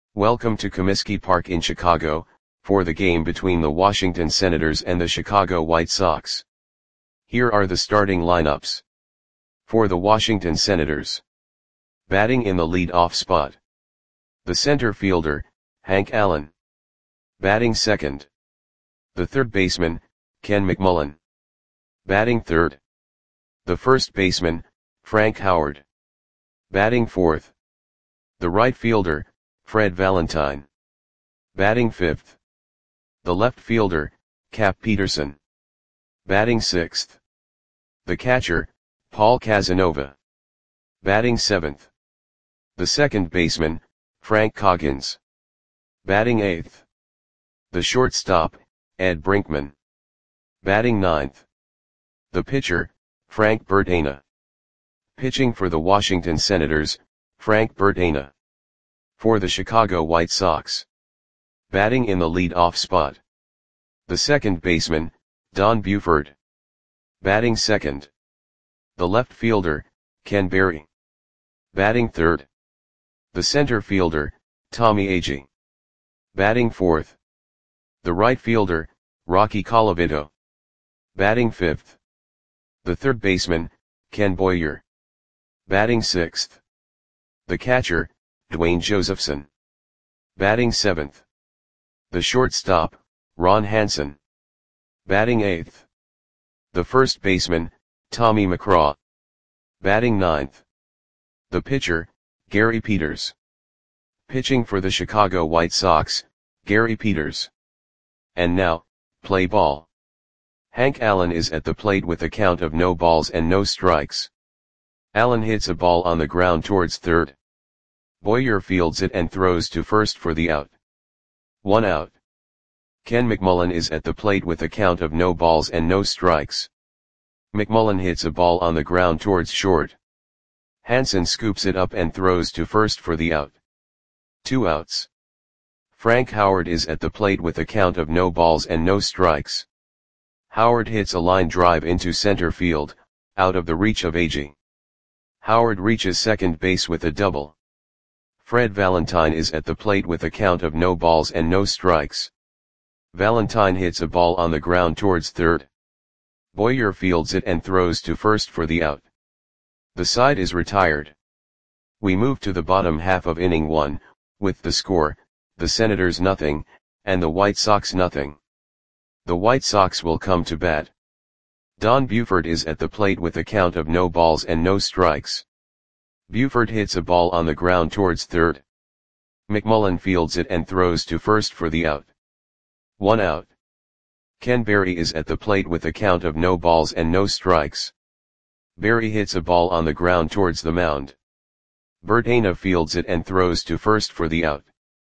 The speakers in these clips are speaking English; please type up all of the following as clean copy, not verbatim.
Welcome to Comiskey Park in Chicago, for the game between the Washington Senators and the Chicago White Sox. Here are the starting lineups. For the Washington Senators. Batting in the lead-off spot. The center fielder, Hank Allen. Batting second. The third baseman, Ken McMullen. Batting third. The first baseman, Frank Howard. Batting fourth. The right fielder, Fred Valentine. Batting fifth. The left fielder, Cap Peterson. Batting sixth. The catcher, Paul Casanova. Batting seventh. The second baseman, Frank Coggins. Batting eighth. The shortstop, Ed Brinkman. Batting ninth. The pitcher, Frank Bertana. Pitching for the Washington Senators, Frank Bertana. For the Chicago White Sox. Batting in the lead-off spot. The second baseman, Don Buford. Batting second. The left fielder, Ken Berry. Batting third. The center fielder, Tommy Agee. Batting fourth. The right fielder, Rocky Colavito. Batting fifth. The third baseman, Ken Boyer. Batting sixth. The catcher, Dwayne Josephson. Batting seventh. The shortstop, Ron Hansen. Batting eighth. The first baseman, Tommy McCraw. Batting ninth. The pitcher, Gary Peters. Pitching for the Chicago White Sox, Gary Peters. And now, play ball. Hank Allen is at the plate with a count of no balls and no strikes. Allen hits a ball on the ground towards third. Boyer fields it and throws to first for the out. 1 out. Ken McMullen is at the plate with a count of no balls and no strikes. McMullen hits a ball on the ground towards short. Hansen scoops it up and throws to first for the out. 2 outs. Frank Howard is at the plate with a count of no balls and no strikes. Howard hits a line drive into center field, out of the reach of Agee. Howard reaches second base with a double. Fred Valentine is at the plate with a count of no balls and no strikes. Valentine hits a ball on the ground towards third. Boyer fields it and throws to first for the out. The side is retired. We move to the bottom half of inning 1, with the score, the Senators 0, and the White Sox 0. The White Sox will come to bat. Don Buford is at the plate with a count of no balls and no strikes. Buford hits a ball on the ground towards third. McMullen fields it and throws to first for the out. 1 out. Ken Berry is at the plate with a count of no balls and no strikes. Berry hits a ball on the ground towards the mound. Bertana fields it and throws to first for the out.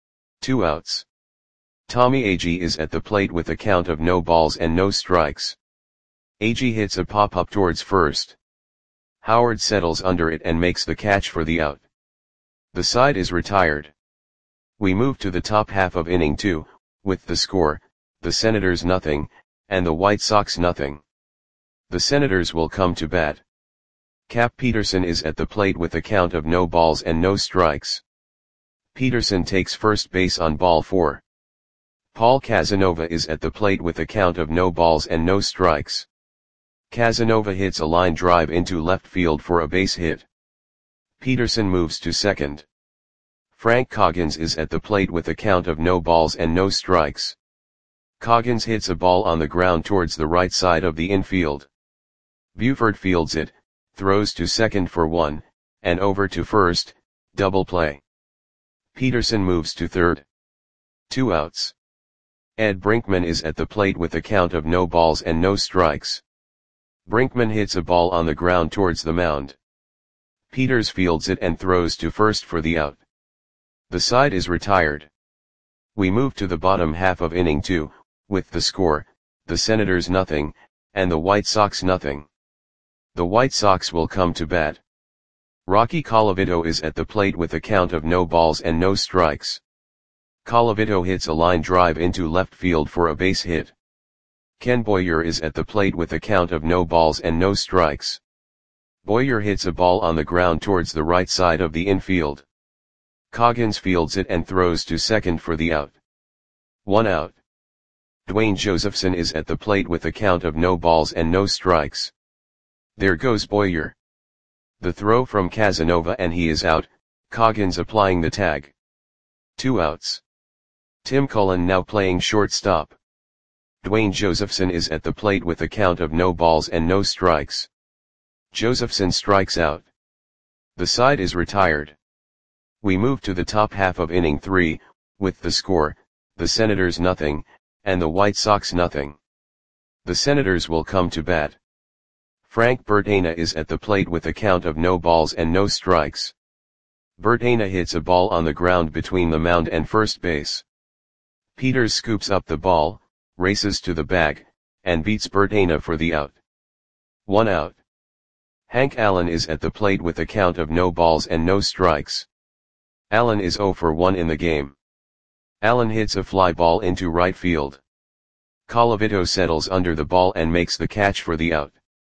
2 outs. Tommy Agee is at the plate with a count of no balls and no strikes. Agee hits a pop-up towards first. Howard settles under it and makes the catch for the out. The side is retired. We move to the top half of inning 2, with the score, the Senators 0, and the White Sox 0. The Senators will come to bat. Cap Peterson is at the plate with a count of no balls and no strikes. Peterson takes first base on ball 4. Paul Casanova is at the plate with a count of no balls and no strikes. Casanova hits a line drive into left field for a base hit. Peterson moves to second. Frank Coggins is at the plate with a count of no balls and no strikes. Coggins hits a ball on the ground towards the right side of the infield. Buford fields it, throws to second for 1, and over to first, double play. Peterson moves to third. 2 outs. Ed Brinkman is at the plate with a count of no balls and no strikes. Brinkman hits a ball on the ground towards the mound. Peters fields it and throws to first for the out. The side is retired. We move to the bottom half of inning 2, with the score, the Senators 0, and the White Sox 0. The White Sox will come to bat. Rocky Colavito is at the plate with a count of no balls and no strikes. Colavito hits a line drive into left field for a base hit. Ken Boyer is at the plate with a count of no balls and no strikes. Boyer hits a ball on the ground towards the right side of the infield. Coggins fields it and throws to second for the out. 1 out. Dwayne Josephson is at the plate with a count of no balls and no strikes. There goes Boyer. The throw from Casanova and he is out, Coggins applying the tag. 2 outs. Tim Cullen now playing shortstop. Dwayne Josephson is at the plate with a count of no balls and no strikes. Josephson strikes out. The side is retired. We move to the top half of inning 3, with the score, the Senators nothing, and the White Sox nothing. The Senators will come to bat. Frank Bertana is at the plate with a count of no balls and no strikes. Bertana hits a ball on the ground between the mound and first base. Peters scoops up the ball, races to the bag, and beats Bertana for the out. 1 out. Hank Allen is at the plate with a count of no balls and no strikes. Allen is 0 for 1 in the game. Allen hits a fly ball into right field. Colavito settles under the ball and makes the catch for the out.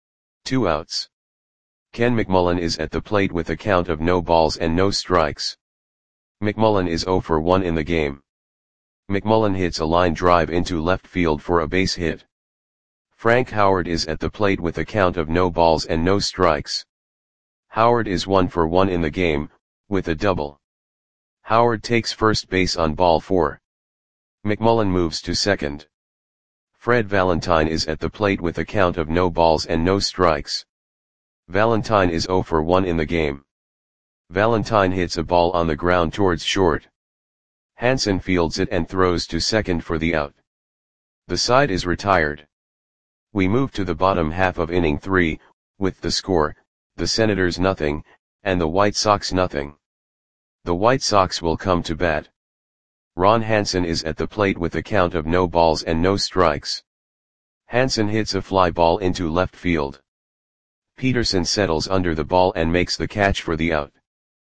2 outs. Ken McMullen is at the plate with a count of no balls and no strikes. McMullen is 0 for 1 in the game. McMullen hits a line drive into left field for a base hit. Frank Howard is at the plate with a count of no balls and no strikes. Howard is 1 for 1 in the game, with a double. Howard takes first base on ball 4. McMullen moves to second. Fred Valentine is at the plate with a count of no balls and no strikes. Valentine is 0 for 1 in the game. Valentine hits a ball on the ground towards short. Hansen fields it and throws to second for the out. The side is retired. We move to the bottom half of inning 3, with the score, the Senators nothing, and the White Sox nothing. The White Sox will come to bat. Ron Hansen is at the plate with a count of no balls and no strikes. Hansen hits a fly ball into left field. Peterson settles under the ball and makes the catch for the out.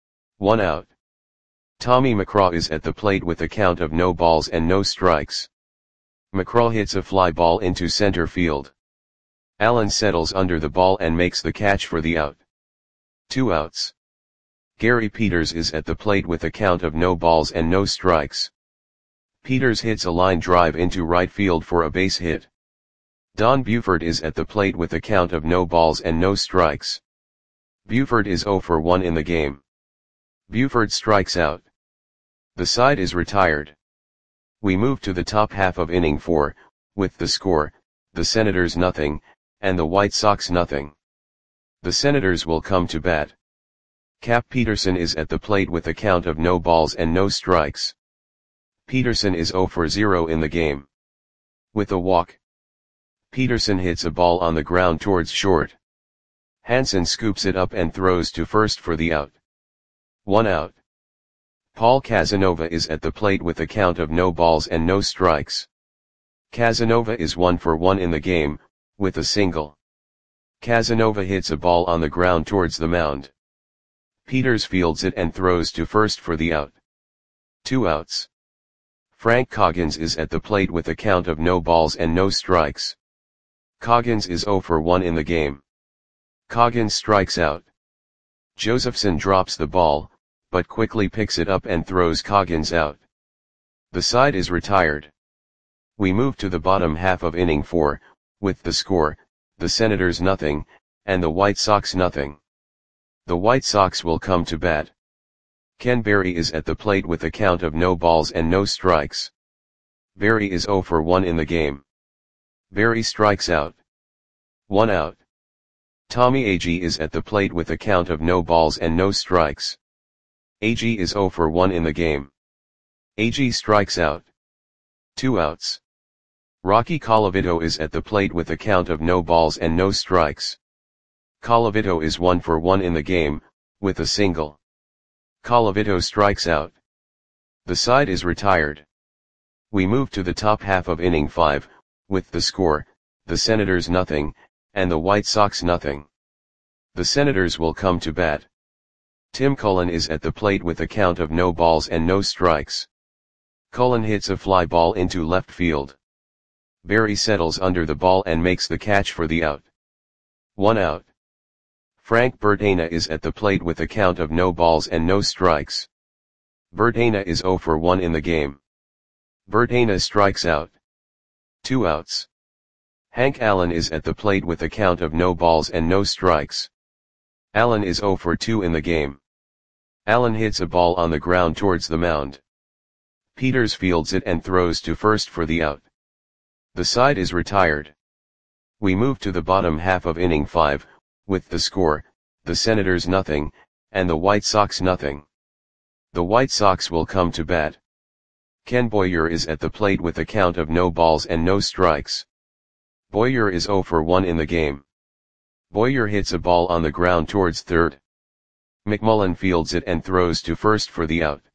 1 out. Tommy McCraw is at the plate with a count of no balls and no strikes. McCraw hits a fly ball into center field. Allen settles under the ball and makes the catch for the out. 2 outs. Gary Peters is at the plate with a count of no balls and no strikes. Peters hits a line drive into right field for a base hit. Don Buford is at the plate with a count of no balls and no strikes. Buford is 0 for 1 in the game. Buford strikes out. The side is retired. We move to the top half of inning 4, with the score, the Senators nothing, and the White Sox nothing. The Senators will come to bat. Cap Peterson is at the plate with a count of no balls and no strikes. Peterson is 0 for 0 in the game. With a walk. Peterson hits a ball on the ground towards short. Hansen scoops it up and throws to first for the out. 1 out. Paul Casanova is at the plate with a count of no balls and no strikes. Casanova is 1 for 1 in the game, with a single. Casanova hits a ball on the ground towards the mound. Peters fields it and throws to first for the out. 2 outs. Frank Coggins is at the plate with a count of no balls and no strikes. Coggins is 0 for 1 in the game. Coggins strikes out. Josephson drops the ball, but quickly picks it up and throws Coggins out. The side is retired. We move to the bottom half of inning 4, with the score, the Senators nothing, and the White Sox nothing. The White Sox will come to bat. Ken Berry is at the plate with a count of no balls and no strikes. Berry is 0 for 1 in the game. Berry strikes out. 1 out. Tommy Agee is at the plate with a count of no balls and no strikes. Agee is 0 for 1 in the game. Agee strikes out. 2 outs. Rocky Colavito is at the plate with a count of no balls and no strikes. Colavito is 1 for 1 in the game, with a single. Colavito strikes out. The side is retired. We move to the top half of inning 5, with the score, the Senators nothing, and the White Sox nothing. The Senators will come to bat. Tim Cullen is at the plate with a count of no balls and no strikes. Cullen hits a fly ball into left field. Berry settles under the ball and makes the catch for the out. 1 out. Frank Bertana is at the plate with a count of no balls and no strikes. Bert Hayne is 0 for 1 in the game. Bert Hayne strikes out. 2 outs. Hank Allen is at the plate with a count of no balls and no strikes. Allen is 0 for 2 in the game. Allen hits a ball on the ground towards the mound. Peters fields it and throws to first for the out. The side is retired. We move to the bottom half of inning 5, with the score, the Senators nothing, and the White Sox nothing. The White Sox will come to bat. Ken Boyer is at the plate with a count of no balls and no strikes. Boyer is 0 for 1 in the game. Boyer hits a ball on the ground towards third. McMullen fields it and throws to first for the out.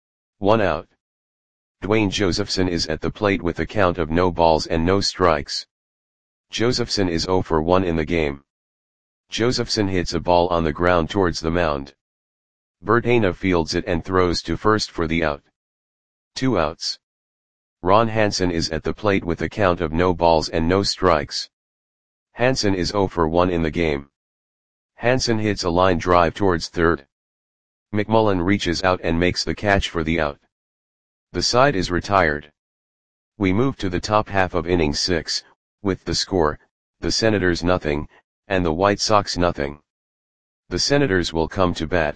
1 out. Dwayne Josephson is at the plate with a count of no balls and no strikes. Josephson is 0 for 1 in the game. Josephson hits a ball on the ground towards the mound. Bert Hayne fields it and throws to first for the out. 2 outs. Ron Hansen is at the plate with a count of no balls and no strikes. Hansen is 0 for 1 in the game. Hansen hits a line drive towards third. McMullen reaches out and makes the catch for the out. The side is retired. We move to the top half of inning 6, with the score, the Senators nothing, and the White Sox nothing. The Senators will come to bat.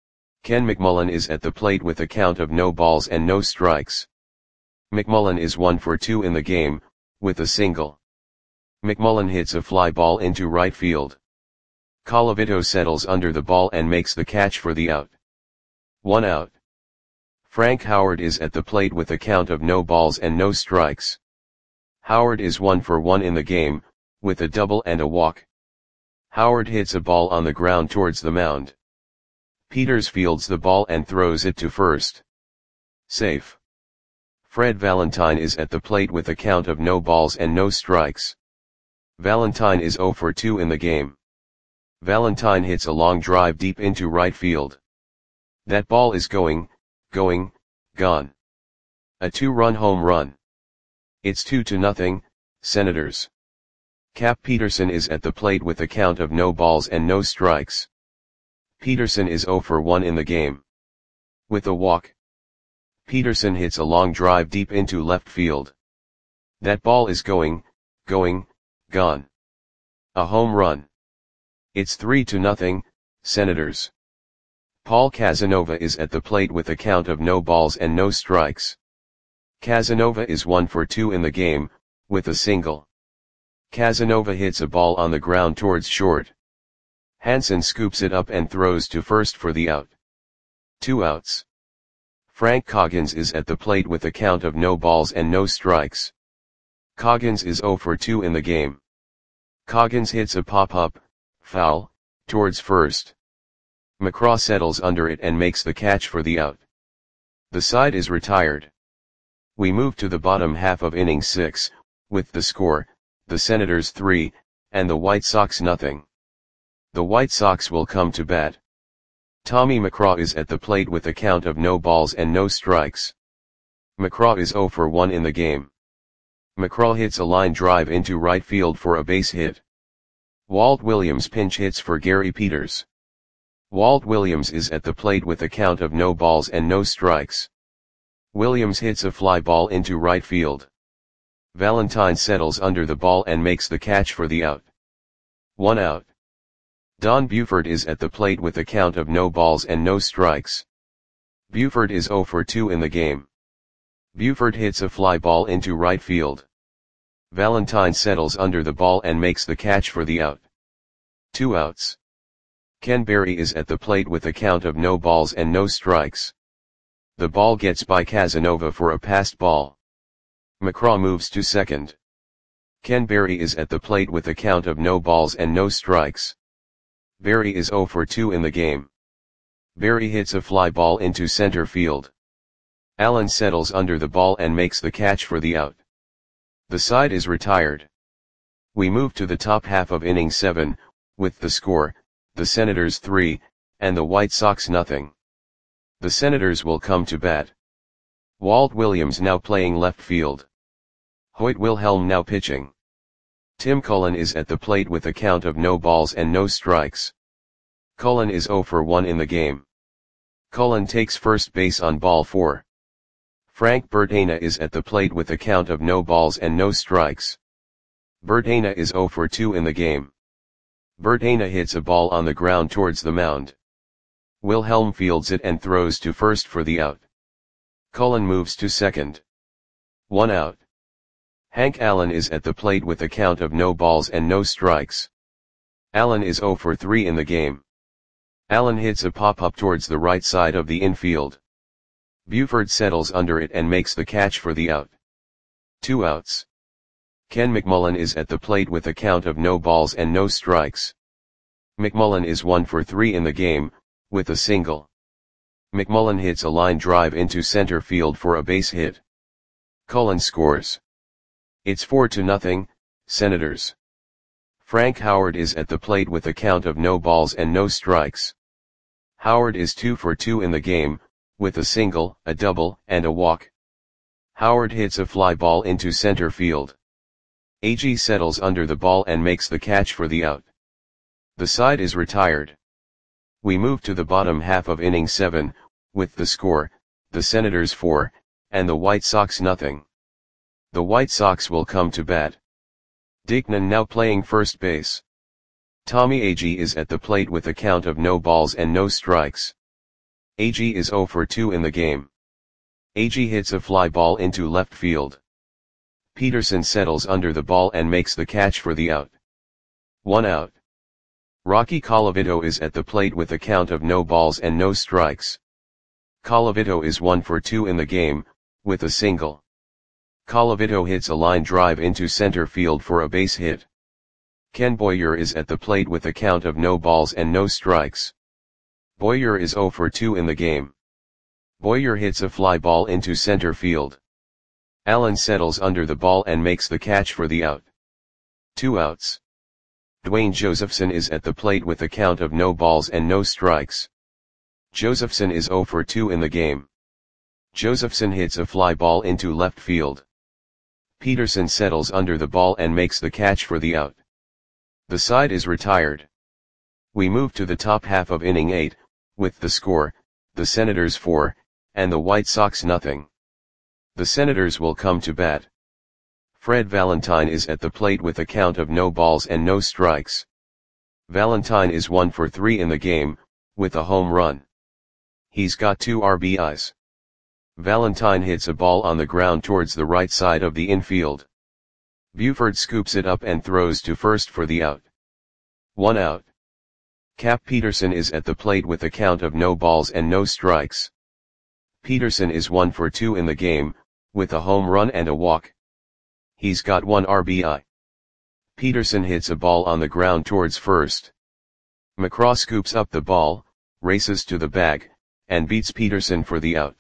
Ken McMullen is at the plate with a count of no balls and no strikes. McMullen is 1 for 2 in the game, with a single. McMullen hits a fly ball into right field. Colavito settles under the ball and makes the catch for the out. 1 out. Frank Howard is at the plate with a count of no balls and no strikes. Howard is 1 for 1 in the game, with a double and a walk. Howard hits a ball on the ground towards the mound. Peters fields the ball and throws it to first. Safe. Fred Valentine is at the plate with a count of no balls and no strikes. Valentine is 0 for 2 in the game. Valentine hits a long drive deep into right field. That ball is gone. A 2-run home run. It's 2-0, Senators. Cap Peterson is at the plate with a count of no balls and no strikes. Peterson is 0 for 1 in the game. With a walk. Peterson hits a long drive deep into left field. That ball is gone. A home run. It's 3-0, Senators. Paul Casanova is at the plate with a count of no balls and no strikes. Casanova is 1 for 2 in the game, with a single. Casanova hits a ball on the ground towards short. Hansen scoops it up and throws to first for the out. 2 outs. Frank Coggins is at the plate with a count of no balls and no strikes. Coggins is 0 for 2 in the game. Coggins hits a pop-up, foul, towards first. McCraw settles under it and makes the catch for the out. The side is retired. We move to the bottom half of inning 6, with the score, the Senators 3, and the White Sox nothing. The White Sox will come to bat. Tommy McCraw is at the plate with a count of no balls and no strikes. McCraw is 0 for 1 in the game. McCraw hits a line drive into right field for a base hit. Walt Williams pinch hits for Gary Peters. Walt Williams is at the plate with a count of no balls and no strikes. Williams hits a fly ball into right field. Valentine settles under the ball and makes the catch for the out. 1 out. Don Buford is at the plate with a count of no balls and no strikes. Buford is 0 for 2 in the game. Buford hits a fly ball into right field. Valentine settles under the ball and makes the catch for the out. 2 outs. Ken Berry is at the plate with a count of no balls and no strikes. The ball gets by Casanova for a passed ball. McCraw moves to second. Ken Berry is at the plate with a count of no balls and no strikes. Berry is 0 for 2 in the game. Berry hits a fly ball into center field. Allen settles under the ball and makes the catch for the out. The side is retired. We move to the top half of inning 7, with the score, the Senators 3, and the White Sox nothing. The Senators will come to bat. Walt Williams now playing left field. Hoyt Wilhelm now pitching. Tim Cullen is at the plate with a count of no balls and no strikes. Cullen is 0 for 1 in the game. Cullen takes first base on ball 4. Frank Bertana is at the plate with a count of no balls and no strikes. Bertana is 0 for 2 in the game. Bertana hits a ball on the ground towards the mound. Wilhelm fields it and throws to first for the out. Cullen moves to second. 1 out. Hank Allen is at the plate with a count of no balls and no strikes. Allen is 0 for 3 in the game. Allen hits a pop-up towards the right side of the infield. Buford settles under it and makes the catch for the out. 2 outs. Ken McMullen is at the plate with a count of no balls and no strikes. McMullen is 1 for 3 in the game, with a single. McMullen hits a line drive into center field for a base hit. Cullen scores. It's 4-0, Senators. Frank Howard is at the plate with a count of no balls and no strikes. Howard is 2 for 2 in the game, with a single, a double, and a walk. Howard hits a fly ball into center field. Agee settles under the ball and makes the catch for the out. The side is retired. We move to the bottom half of inning 7, with the score, the Senators 4, and the White Sox nothing. The White Sox will come to bat. Dickman now playing first base. Tommy Agee is at the plate with a count of no balls and no strikes. Agee is 0 for 2 in the game. Agee hits a fly ball into left field. Peterson settles under the ball and makes the catch for the out. 1 out. Rocky Colavito is at the plate with a count of no balls and no strikes. Colavito is 1 for 2 in the game, with a single. Colavito hits a line drive into center field for a base hit. Ken Boyer is at the plate with a count of no balls and no strikes. Boyer is 0 for 2 in the game. Boyer hits a fly ball into center field. Allen settles under the ball and makes the catch for the out. 2 outs. Dwayne Josephson is at the plate with a count of no balls and no strikes. Josephson is 0 for 2 in the game. Josephson hits a fly ball into left field. Peterson settles under the ball and makes the catch for the out. The side is retired. We move to the top half of inning 8, with the score, the Senators 4, and the White Sox nothing. The Senators will come to bat. Fred Valentine is at the plate with a count of no balls and no strikes. Valentine is 1 for 3 in the game, with a home run. He's got 2 RBIs. Valentine hits a ball on the ground towards the right side of the infield. Buford scoops it up and throws to first for the out. 1 out. Cap Peterson is at the plate with a count of no balls and no strikes. Peterson is 1 for 2 in the game, with a home run and a walk. He's got 1 RBI. Peterson hits a ball on the ground towards first. McCraw scoops up the ball, races to the bag, and beats Peterson for the out.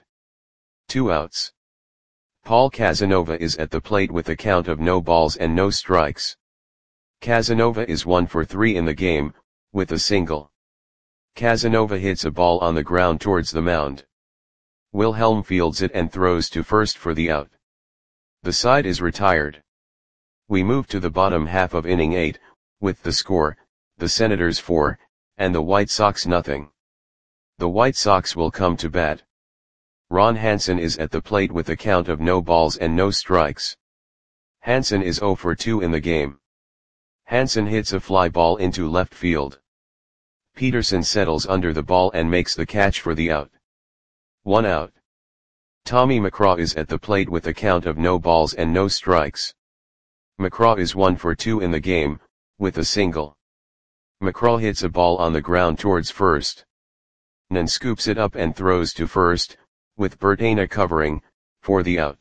2 outs. Paul Casanova is at the plate with a count of no balls and no strikes. Casanova is 1 for 3 in the game, with a single. Casanova hits a ball on the ground towards the mound. Wilhelm fields it and throws to first for the out. The side is retired. We move to the bottom half of inning 8, with the score, the Senators 4, and the White Sox nothing. The White Sox will come to bat. Ron Hansen is at the plate with a count of no balls and no strikes. Hansen is 0 for 2 in the game. Hansen hits a fly ball into left field. Peterson settles under the ball and makes the catch for the out. 1 out. Tommy McCraw is at the plate with a count of no balls and no strikes. McCraw is 1 for 2 in the game, with a single. McCraw hits a ball on the ground towards first. Nan scoops it up and throws to first, with Bertana covering, for the out.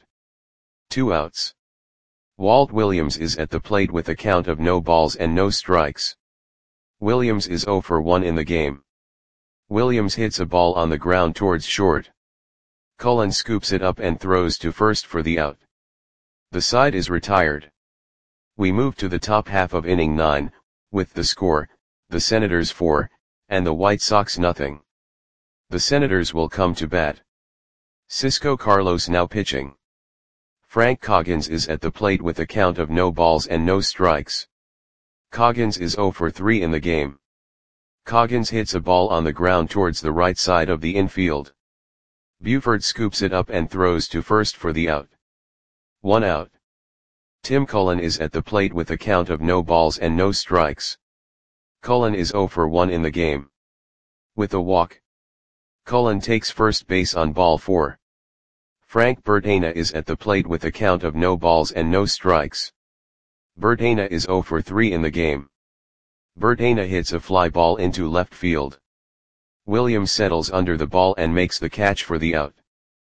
2 outs. Walt Williams is at the plate with a count of no balls and no strikes. Williams is 0 for 1 in the game. Williams hits a ball on the ground towards short. Cullen scoops it up and throws to first for the out. The side is retired. We move to the top half of inning 9, with the score, the Senators 4, and the White Sox nothing. The Senators will come to bat. Cisco Carlos now pitching. Frank Coggins is at the plate with a count of no balls and no strikes. Coggins is 0 for 3 in the game. Coggins hits a ball on the ground towards the right side of the infield. Buford scoops it up and throws to first for the out. 1 out. Tim Cullen is at the plate with a count of no balls and no strikes. Cullen is 0 for 1 in the game. With a walk, Cullen takes first base on ball 4. Frank Bertana is at the plate with a count of no balls and no strikes. Bertana is 0 for 3 in the game. Bertana hits a fly ball into left field. Williams settles under the ball and makes the catch for the out.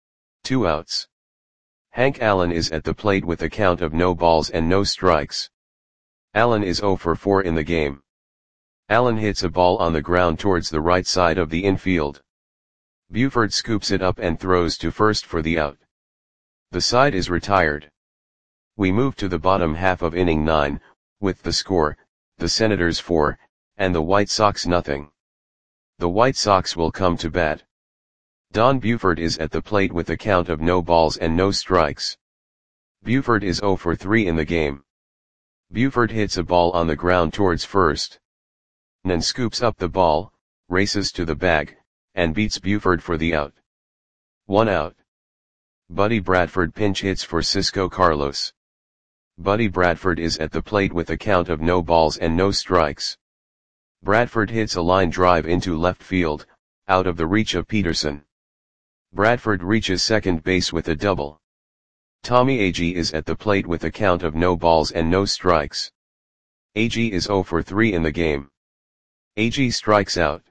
2 outs. Hank Allen is at the plate with a count of no balls and no strikes. Allen is 0 for 4 in the game. Allen hits a ball on the ground towards the right side of the infield. Buford scoops it up and throws to first for the out. The side is retired. We move to the bottom half of inning 9, with the score, the Senators 4, and the White Sox nothing. The White Sox will come to bat. Don Buford is at the plate with a count of no balls and no strikes. Buford is 0 for 3 in the game. Buford hits a ball on the ground towards first. Nan scoops up the ball, races to the bag, and beats Buford for the out. 1 out. Buddy Bradford pinch hits for Cisco Carlos. Buddy Bradford is at the plate with a count of no balls and no strikes. Bradford hits a line drive into left field, out of the reach of Peterson. Bradford reaches second base with a double. Tommy Agee is at the plate with a count of no balls and no strikes. Agee is 0 for 3 in the game. Agee strikes out.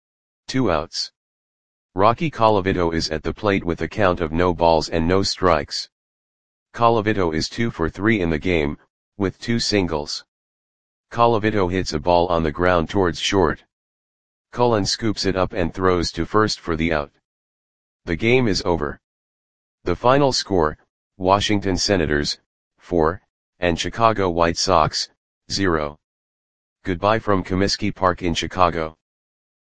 2 outs. Rocky Colavito is at the plate with a count of no balls and no strikes. Colavito is 2 for 3 in the game, with 2 singles. Colavito hits a ball on the ground towards short. Cullen scoops it up and throws to first for the out. The game is over. The final score, Washington Senators, 4, and Chicago White Sox, 0. Goodbye from Comiskey Park in Chicago.